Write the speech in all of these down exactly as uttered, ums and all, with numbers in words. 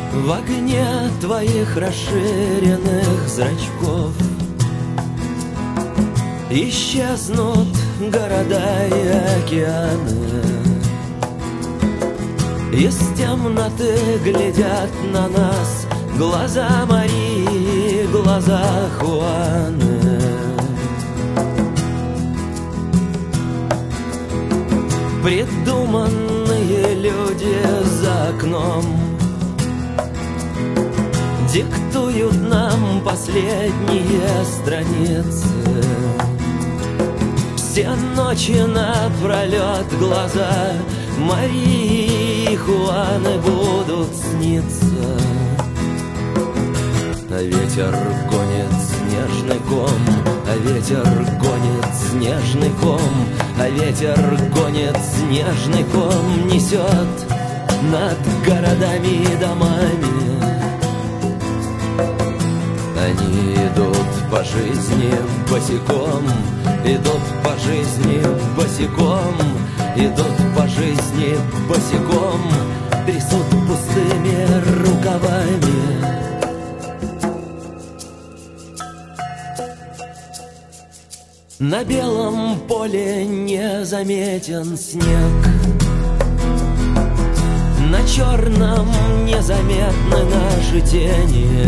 В огне твоих расширенных зрачков исчезнут города и океаны. Из темноты глядят на нас глаза Марии, глаза Хуаны. Придуманные люди за окном диктуют нам последние страницы. Все ночи напролет глаза Марии и Хуаны будут сниться. А ветер гонит снежный ком, а ветер гонит снежный ком, а ветер гонит снежный ком, несет над городами и домами. Они идут по жизни босиком, идут по жизни босиком, идут по жизни босиком, трясут пустыми рукавами. На белом поле не заметен снег, на черном незаметны наши тени.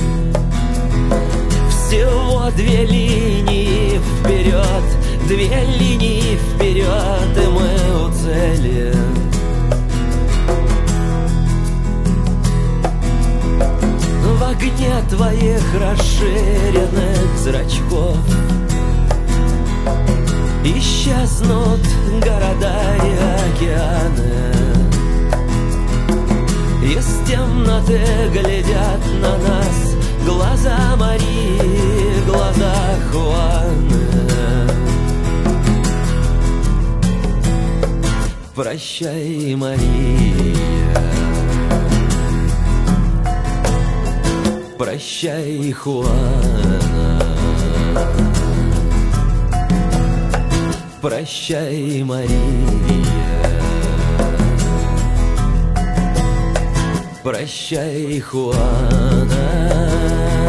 Всего две линии вперед, две линии вперед, и мы у цели. В огне твоих расширенных зрачков исчезнут города и океаны. Из темноты глядят на нас глаза Марии, глаза Хуаны. Прощай, Мария, прощай, Хуана. Прощай, Мария, прощай, Хуана.